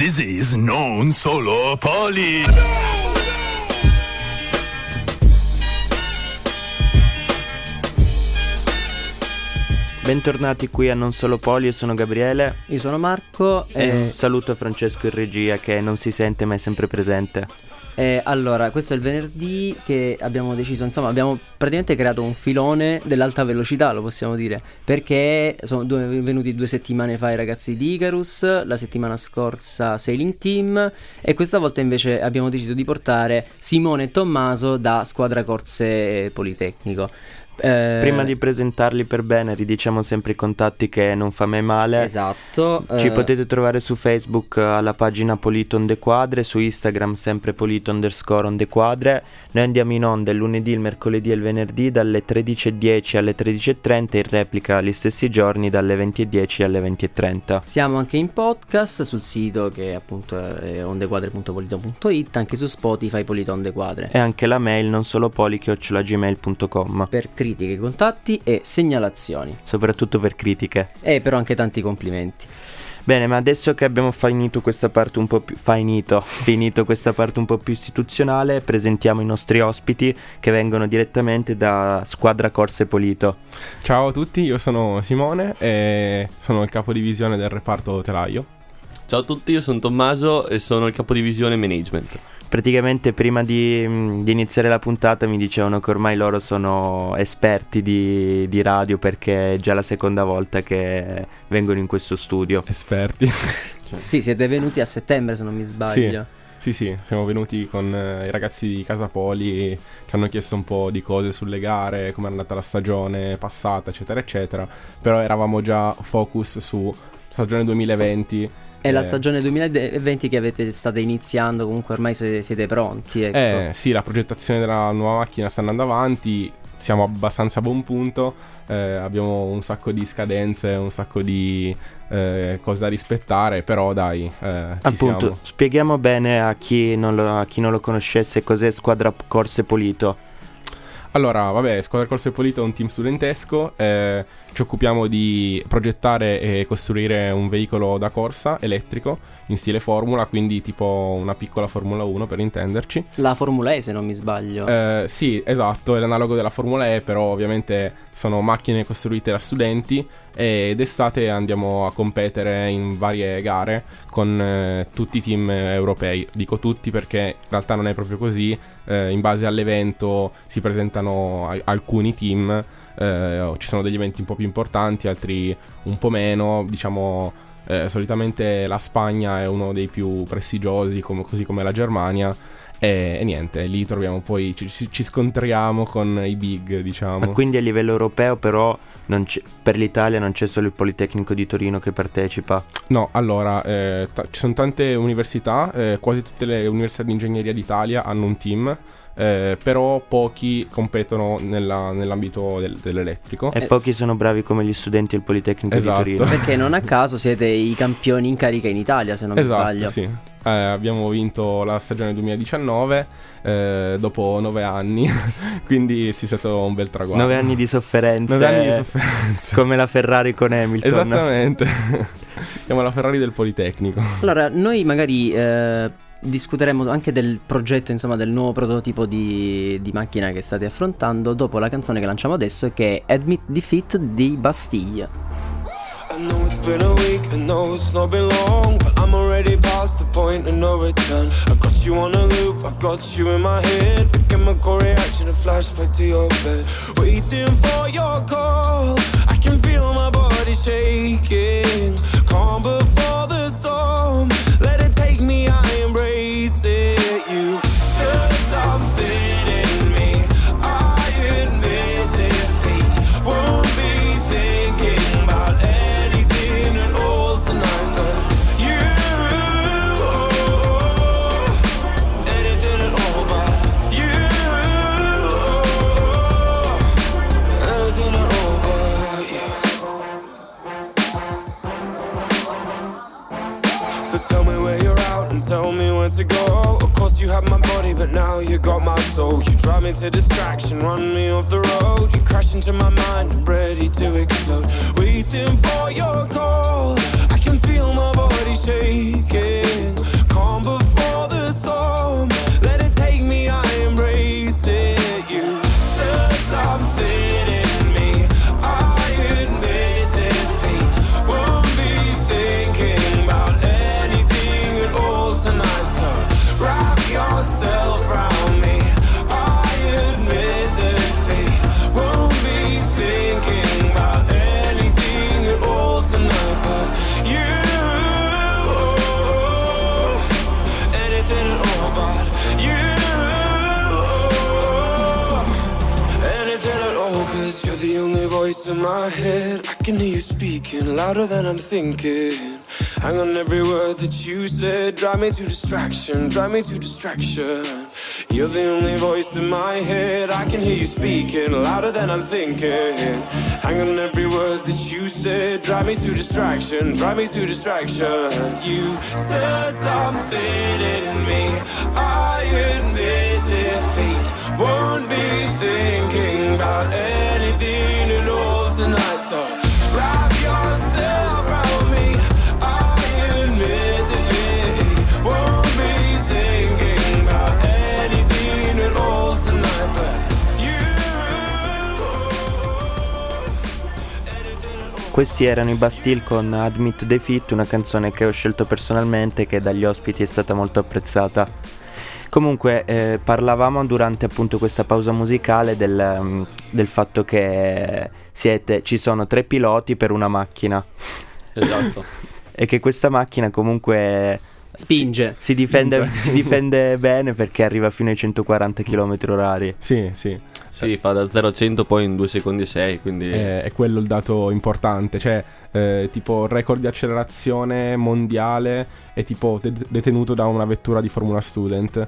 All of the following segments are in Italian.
This is Non Solo Poli. Bentornati qui a Non Solo Poli, io sono Gabriele. Io sono Marco e un saluto a Francesco in regia che non si sente ma è sempre presente. Allora, questo è il venerdì che abbiamo deciso, insomma abbiamo praticamente creato un filone dell'alta velocità, lo possiamo dire, perché sono venuti 2 settimane fa i ragazzi di Icarus, la settimana scorsa Sailing Team e questa volta invece abbiamo deciso di portare Simone e Tommaso da Squadra Corse Politecnico. Prima di presentarli per bene ridiciamo sempre i contatti che non fa mai male. Esatto. Ci potete trovare su Facebook alla pagina Polito on the Quadre, su Instagram sempre Polito_on_the_quadre. Noi andiamo in onda il lunedì, il mercoledì e il venerdì dalle 13:10 alle 13:30, in replica gli stessi giorni dalle 20:10 alle 20:30. Siamo anche in podcast sul sito che appunto è ondequadre.polito.it, anche su Spotify Polito on the Quadre. E anche la mail nonsolopoli@gmail.com per critiche, contatti e segnalazioni. Soprattutto per critiche. E però anche tanti complimenti. Bene, ma adesso che abbiamo finito questa parte un po' più finito questa parte un po' più istituzionale, presentiamo i nostri ospiti che vengono direttamente da Squadra Corse Polito. Ciao a tutti, io sono Simone e sono il capodivisione del reparto telaio. Ciao a tutti, io sono Tommaso e sono il capodivisione management. Praticamente prima di iniziare la puntata mi dicevano che ormai loro sono esperti di radio perché è già la seconda volta che vengono in questo studio. Esperti. Sì, siete venuti a settembre se non mi sbaglio. Sì, siamo venuti con i ragazzi di Casa Poli, ci hanno chiesto un po' di cose sulle gare, come è andata la stagione passata, eccetera, eccetera. Però eravamo già focus su stagione 2020. È la stagione 2020 che state iniziando, comunque ormai siete pronti, ecco. Sì, la progettazione della nuova macchina sta andando avanti, siamo abbastanza a buon punto, abbiamo un sacco di scadenze, un sacco di cose da rispettare, però dai, appunto, siamo. Spieghiamo bene a chi non lo conoscesse cos'è Squadra Corse Polito. Allora, Squadra Corse Polito è un team studentesco, ci occupiamo di progettare e costruire un veicolo da corsa elettrico in stile Formula, quindi tipo una piccola Formula 1 per intenderci. La Formula E se non mi sbaglio. Sì, esatto, è l'analogo della Formula E, però ovviamente sono macchine costruite da studenti e d'estate andiamo a competere in varie gare con tutti i team europei. Dico tutti perché in realtà non è proprio così, in base all'evento si presentano alcuni team, ci sono degli eventi un po' più importanti, altri un po' meno, diciamo. Solitamente la Spagna è uno dei più prestigiosi, così come la Germania, e niente, lì troviamo poi ci scontriamo con i big, diciamo. Ma quindi a livello europeo però per l'Italia non c'è solo il Politecnico di Torino che partecipa? No, allora ci sono tante università, quasi tutte le università di ingegneria d'Italia hanno un team. Però pochi competono nell'ambito dell'elettrico e pochi sono bravi come gli studenti del Politecnico di Torino. Perché non a caso siete i campioni in carica in Italia, se non mi sbaglio. Sì. Abbiamo vinto la stagione 2019 dopo 9 anni quindi sì, è stato un bel traguardo. 9 anni di sofferenze. 9 anni di sofferenze. Come la Ferrari con Hamilton. Esattamente. Siamo la Ferrari del Politecnico. Allora, noi magari discuteremo anche del progetto, insomma, del nuovo prototipo di macchina che state affrontando dopo la canzone che lanciamo adesso, che è Admit Defeat di Bastille. I know it's been a week, I know it's not been long, but I'm already past the point of no return. I got you on a loop, I got you in my head, a chemical reaction, a flashback to your bed, waiting for your call. I can feel my body shaking, calm before the storm. Let it take me, I embrace it. You stirred something in me, I admit defeat. Won't be thinking about anything at all tonight, but you, anything at all but you, anything at all but you. So tell me where you're out and tell me where to go. Of course you have my body, but now you got my soul. You drive me to distraction, run me off the road. You crash into my mind, I'm ready to explode. Waiting for your call, I can feel my body shaking, voice in my head. I can hear you speaking louder than I'm thinking. Hang on every word that you said. Drive me to distraction, drive me to distraction. You're the only voice in my head. I can hear you speaking louder than I'm thinking. Hang on every word that you said. Drive me to distraction, drive me to distraction. You stirred something in me. I admit defeat. Won't be thinking about anything at all tonight. So wrap yourself around me. I admit defeat. Won't be thinking about anything at all tonight. But Questi erano i Bastille con Admit Defeat, una canzone che ho scelto personalmente, che dagli ospiti è stata molto apprezzata. Comunque parlavamo durante appunto questa pausa musicale del fatto che ci sono 3 piloti per una macchina. Esatto. E che questa macchina comunque spinge. Si difende bene, perché arriva fino ai 140 km/h. Sì, fa da 0 a 100 poi in 2 secondi e 6, quindi è quello il dato importante. Cioè tipo il record di accelerazione mondiale è tipo detenuto da una vettura di Formula Student.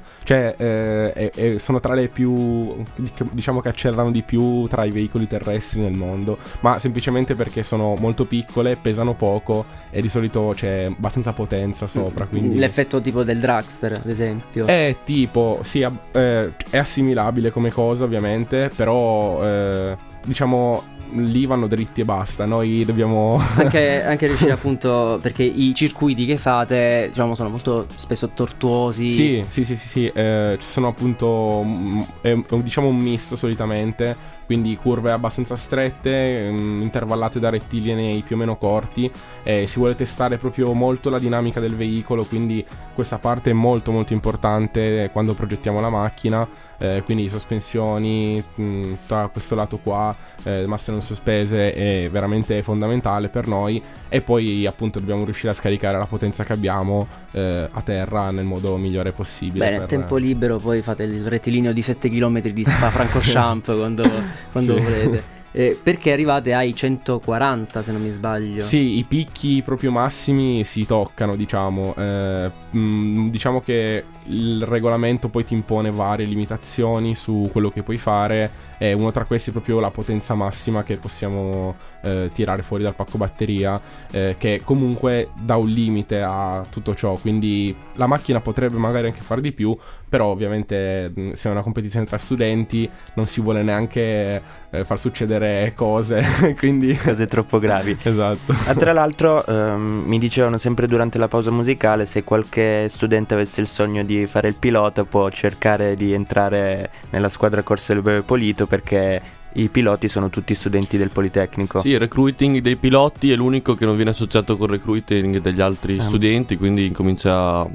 Cioè sono tra le più, diciamo, che accelerano di più tra i veicoli terrestri nel mondo, ma semplicemente perché sono molto piccole, pesano poco e di solito c'è abbastanza potenza sopra, quindi l'effetto tipo del dragster, ad esempio. È tipo, sì, è assimilabile come cosa, ovviamente, però diciamo lì vanno dritti e basta. Noi dobbiamo anche riuscire, appunto, perché i circuiti che fate, diciamo, sono molto spesso tortuosi. Sì, ci sono appunto diciamo un misto solitamente, quindi curve abbastanza strette, intervallate da rettilinei più o meno corti, e si vuole testare proprio molto la dinamica del veicolo, quindi questa parte è molto molto importante quando progettiamo la macchina. Quindi sospensioni, tutto questo lato qua, masse non sospese è veramente fondamentale per noi, e poi appunto dobbiamo riuscire a scaricare la potenza che abbiamo a terra nel modo migliore possibile. Bene, tempo libero poi fate il rettilineo di 7 km di Spa-Francorchamps quando volete. Perché arrivate ai 140, se non mi sbaglio. Sì, i picchi proprio massimi si toccano, diciamo. Diciamo che il regolamento poi ti impone varie limitazioni su quello che puoi fare, e uno tra questi è proprio la potenza massima che possiamo tirare fuori dal pacco batteria, che comunque dà un limite a tutto ciò. Quindi la macchina potrebbe magari anche fare di più, però ovviamente se è una competizione tra studenti non si vuole neanche far succedere cose quindi cose troppo gravi. Esatto. Tra l'altro mi dicevano sempre durante la pausa musicale, se qualche studente avesse il sogno di fare il pilota può cercare di entrare nella squadra corse del Polito, perché i piloti sono tutti studenti del Politecnico. Sì, il recruiting dei piloti è l'unico che non viene associato col recruiting degli altri studenti, quindi incomincia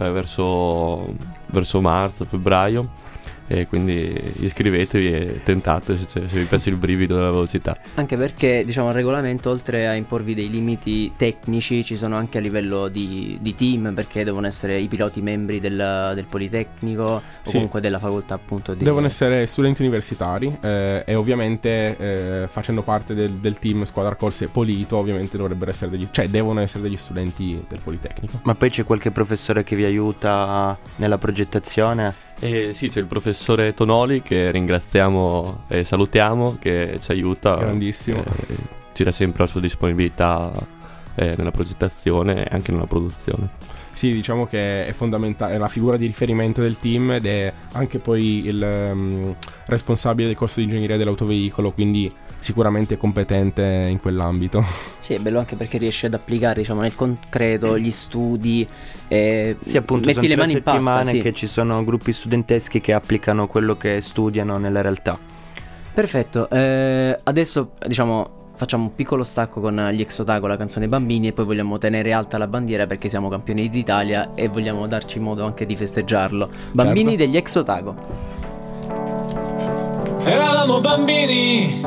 verso marzo, febbraio. E quindi iscrivetevi e tentate se vi piace il brivido della velocità. Anche perché, diciamo, il regolamento, oltre a imporvi dei limiti tecnici, ci sono anche a livello di team, perché devono essere i piloti membri del Politecnico, o comunque della facoltà, appunto devono essere studenti universitari, e ovviamente facendo parte del team squadra corse Polito, ovviamente devono essere degli studenti del Politecnico. Ma poi c'è qualche professore che vi aiuta nella progettazione? Sì, c'è il professore Tonoli, che ringraziamo e salutiamo, che ci aiuta. Grandissimo. Ci dà sempre la sua disponibilità nella progettazione e anche nella produzione. Sì, diciamo che è fondamentale, è la figura di riferimento del team, ed è anche poi il responsabile del corso di ingegneria dell'autoveicolo, quindi sicuramente competente in quell'ambito. Sì, è bello anche perché riesce ad applicare, diciamo, nel concreto gli studi. Sì, appunto, metti sono le mani in pasta. settimane sì. che ci sono gruppi studenteschi che applicano quello che studiano nella realtà. Perfetto. Adesso, diciamo, facciamo un piccolo stacco con gli Ex-Otago, la canzone Bambini, e poi vogliamo tenere alta la bandiera perché siamo campioni d'Italia e vogliamo darci modo anche di festeggiarlo. Bambini degli Ex-Otago. Eravamo bambini,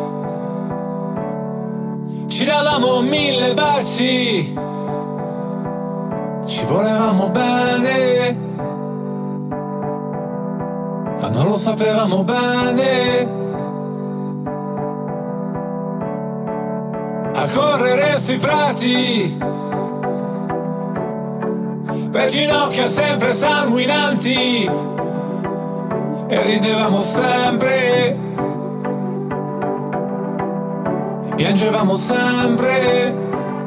ci davamo 1000 baci, ci volevamo bene, ma non lo sapevamo bene. correre sui prati per ginocchia sempre sanguinanti e ridevamo sempre, piangevamo sempre,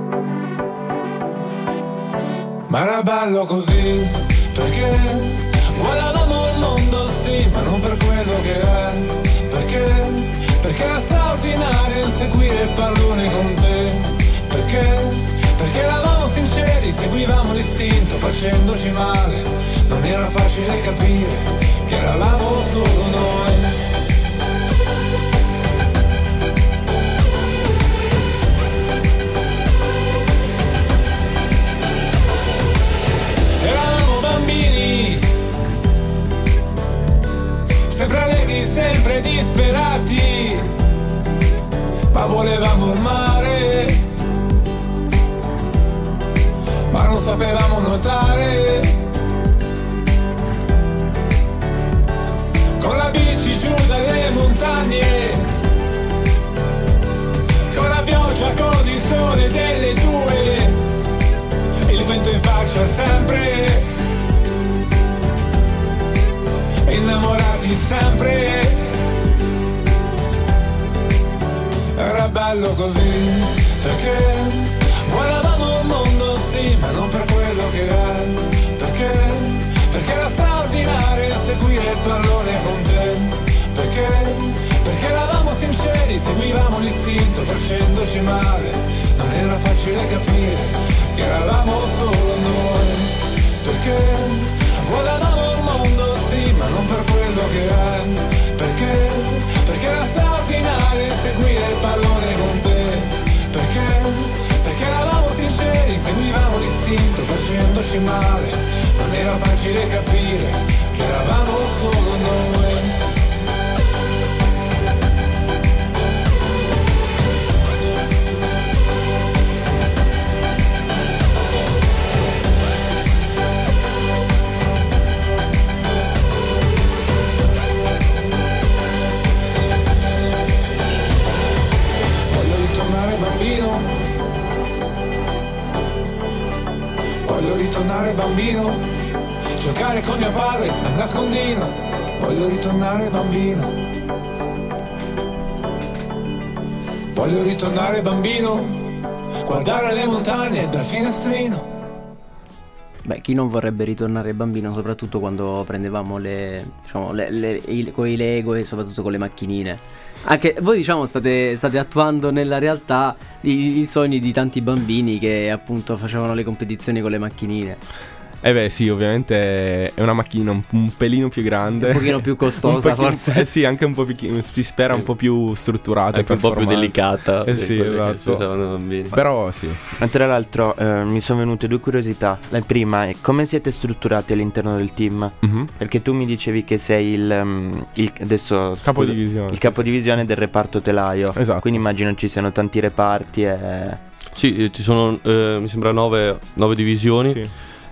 ma era bello così perché guardavamo il mondo sì, ma non per quello che è, perché era straordinario inseguire il pallone con te, perché eravamo sinceri, seguivamo l'istinto facendoci male, non era facile capire che eravamo solo noi. Eravamo bambini, sempre allegri, sempre disperati, ma volevamo il mare, ma non sapevamo nuotare. Con la bici giù dalle montagne, con la pioggia, con il sole delle 2, il vento in faccia sempre, innamorati sempre. Era bello così, perché guardavamo il mondo sì, ma non per quello che è, perché era straordinario seguire il pallone con te, perché eravamo sinceri, seguivamo l'istinto facendoci male, non era facile capire che eravamo solo noi, perché guardavamo il mondo sì, ma non per quello che è, perché era straordinario seguire il pallone con te, perché eravamo sinceri, seguivamo l'istinto facendoci male, non era facile capire che eravamo solo noi. Voglio ritornare bambino, voglio ritornare bambino, giocare con mio padre a nascondino, voglio ritornare bambino, voglio ritornare bambino, guardare le montagne dal finestrino. Beh, chi non vorrebbe ritornare bambino, soprattutto quando prendevamo con i Lego e soprattutto con le macchinine. Anche voi, diciamo, state attuando nella realtà i sogni di tanti bambini che appunto facevano le competizioni con le macchinine. Eh beh sì, ovviamente è una macchina un pelino più grande, un pochino più costosa forse. Sì, anche un po' più, si spera un po' più strutturata, anche un po' più delicata. Sì, esatto. Bambini. Però sì. Ma tra l'altro mi sono venute due curiosità. La prima è come siete strutturati all'interno del team? Perché tu mi dicevi che sei adesso capodivisione, il capodivisione del reparto telaio. Esatto. Quindi immagino ci siano tanti reparti Sì, ci sono mi sembra 9 divisioni. Sì.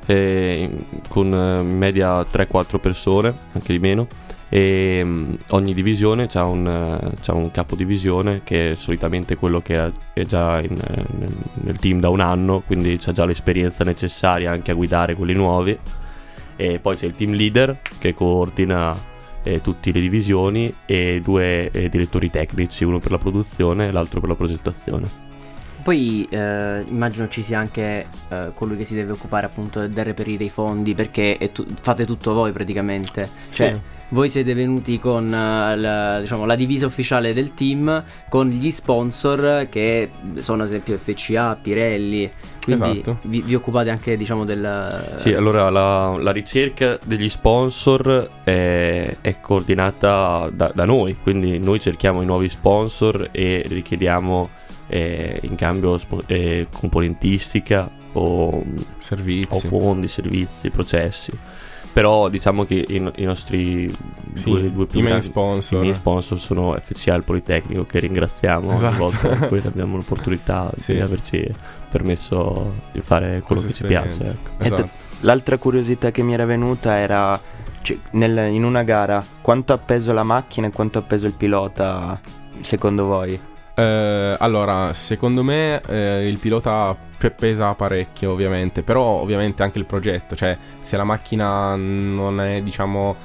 Con in media 3-4 persone, anche di meno, e ogni divisione c'ha un capodivisione che è solitamente quello che è già nel team da un anno, quindi c'ha già l'esperienza necessaria anche a guidare quelli nuovi, e poi c'è il team leader che coordina tutte le divisioni e 2 direttori tecnici, uno per la produzione e l'altro per la progettazione. Poi immagino ci sia anche colui che si deve occupare appunto del reperire i fondi, perché fate tutto voi praticamente. Cioè, sì. Voi siete venuti con la divisa ufficiale del team, con gli sponsor che sono ad esempio FCA, Pirelli. Quindi esatto. vi occupate anche, diciamo, del... Sì, allora la ricerca degli sponsor è coordinata da noi, quindi noi cerchiamo i nuovi sponsor e richiediamo in cambio componentistica o servizi, o fondi, servizi, processi. Però diciamo che i nostri due più main sponsor, i miei sponsor sono FCA e il Politecnico, che ringraziamo ogni volta in cui abbiamo l'opportunità di averci permesso di fare quello che ci piace, ecco. Esatto. L'altra curiosità che mi era venuta era, cioè, in una gara quanto ha peso la macchina e quanto ha peso il pilota secondo voi? Allora, secondo me il pilota pesa parecchio, ovviamente, però ovviamente anche il progetto, cioè se la macchina non è diciamo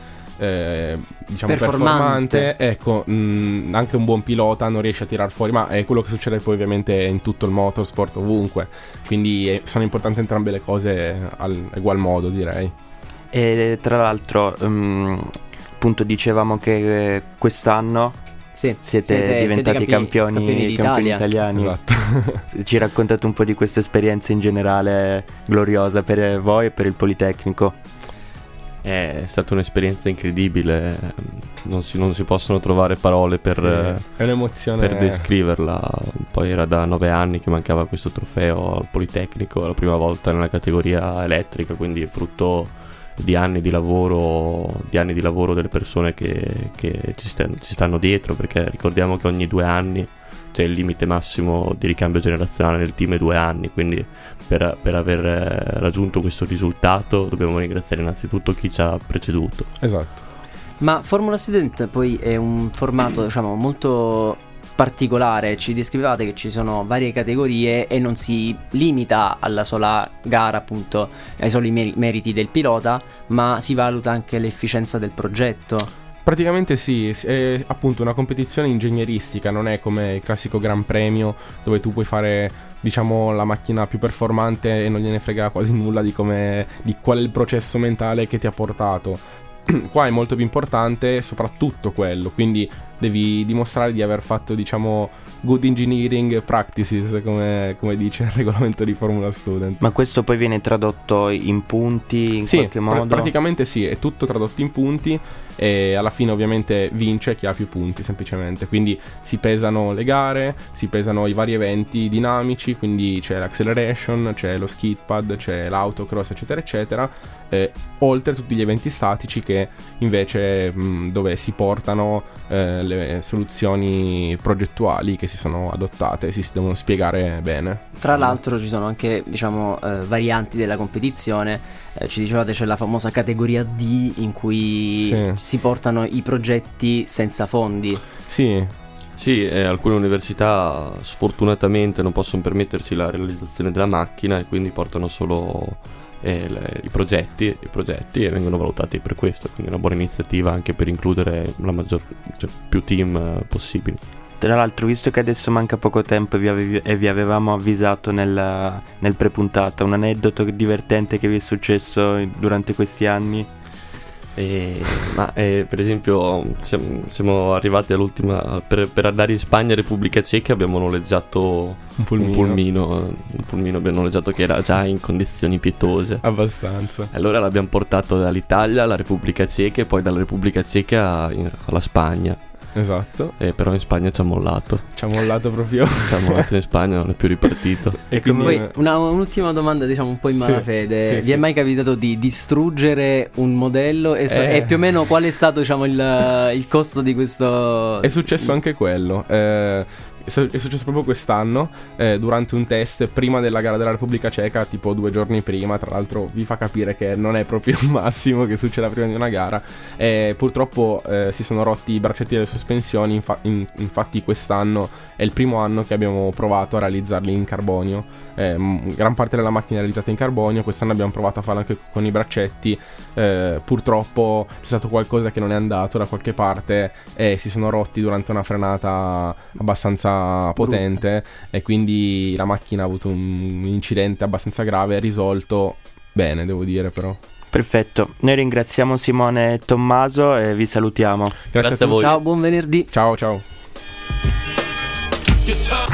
performante, ecco, anche un buon pilota non riesce a tirar fuori, ma è quello che succede poi ovviamente in tutto il motorsport, ovunque, quindi sono importanti entrambe le cose al egual modo, direi. E tra l'altro appunto dicevamo che quest'anno siete diventati campioni italiani. Esatto. Ci raccontate un po' di questa esperienza in generale gloriosa per voi e per il Politecnico? È stata un'esperienza incredibile, non si possono trovare parole per, è un'emozione, per descriverla. Poi era da 9 anni che mancava questo trofeo al Politecnico, la prima volta nella categoria elettrica, quindi è frutto di anni di lavoro delle persone che ci stanno dietro, perché ricordiamo che ogni 2 anni c'è il limite massimo di ricambio generazionale nel team, è 2 anni, quindi per aver raggiunto questo risultato dobbiamo ringraziare innanzitutto chi ci ha preceduto. Esatto. Ma Formula Student poi è un formato diciamo molto particolare, ci descrivevate che ci sono varie categorie e non si limita alla sola gara, appunto ai soli meriti del pilota, ma si valuta anche l'efficienza del progetto. Praticamente sì, è appunto una competizione ingegneristica, non è come il classico Gran Premio dove tu puoi fare diciamo la macchina più performante e non gliene frega quasi nulla di qual è il processo mentale che ti ha portato. Qua è molto più importante soprattutto quello, quindi devi dimostrare di aver fatto diciamo good engineering practices, come dice il regolamento di Formula Student. Ma questo poi viene tradotto in punti in qualche modo? Praticamente sì, è tutto tradotto in punti e alla fine ovviamente vince chi ha più punti semplicemente, quindi si pesano le gare, si pesano i vari eventi dinamici, quindi c'è l'acceleration, c'è lo skid pad, c'è l'autocross eccetera eccetera, oltre a tutti gli eventi statici che invece dove si portano le soluzioni progettuali che si sono adottate, si devono spiegare bene. Tra l'altro ci sono anche diciamo varianti della competizione, ci dicevate c'è la famosa categoria D in cui si portano i progetti senza fondi. Sì, alcune università sfortunatamente non possono permettersi la realizzazione della macchina e quindi portano solo i progetti e vengono valutati per questo, quindi è una buona iniziativa anche per includere più team possibili. Tra l'altro, visto che adesso manca poco tempo e vi avevamo avvisato nel pre-puntata, un aneddoto divertente che vi è successo durante questi anni? Per esempio siamo arrivati all'ultima per andare in Spagna e Repubblica Ceca, abbiamo noleggiato un pulmino abbiamo noleggiato che era già in condizioni pietose abbastanza, allora l'abbiamo portato dall'Italia alla Repubblica Ceca e poi dalla Repubblica Ceca alla Spagna. Esatto. Però in Spagna ci ha mollato proprio. Ci ha mollato in Spagna, non è più ripartito. E quindi poi un'ultima domanda diciamo un po' in malafede. Vi è mai capitato di distruggere un modello e più o meno qual è stato diciamo il costo di questo? È successo anche quello. È successo proprio quest'anno durante un test prima della gara della Repubblica Ceca, tipo 2 giorni prima. Tra l'altro vi fa capire che non è proprio il massimo che succeda prima di una gara. Purtroppo si sono rotti i braccetti delle sospensioni. Infatti quest'anno è il primo anno che abbiamo provato a realizzarli in carbonio. Gran parte della macchina è realizzata in carbonio. Quest'anno abbiamo provato a farlo anche con i braccetti. Purtroppo c'è stato qualcosa che non è andato da qualche parte e si sono rotti durante una frenata abbastanza potente e quindi la macchina ha avuto un incidente abbastanza grave, risolto bene devo dire però. Perfetto, noi ringraziamo Simone e Tommaso e vi salutiamo. Grazie a voi. Ciao, buon venerdì. Ciao.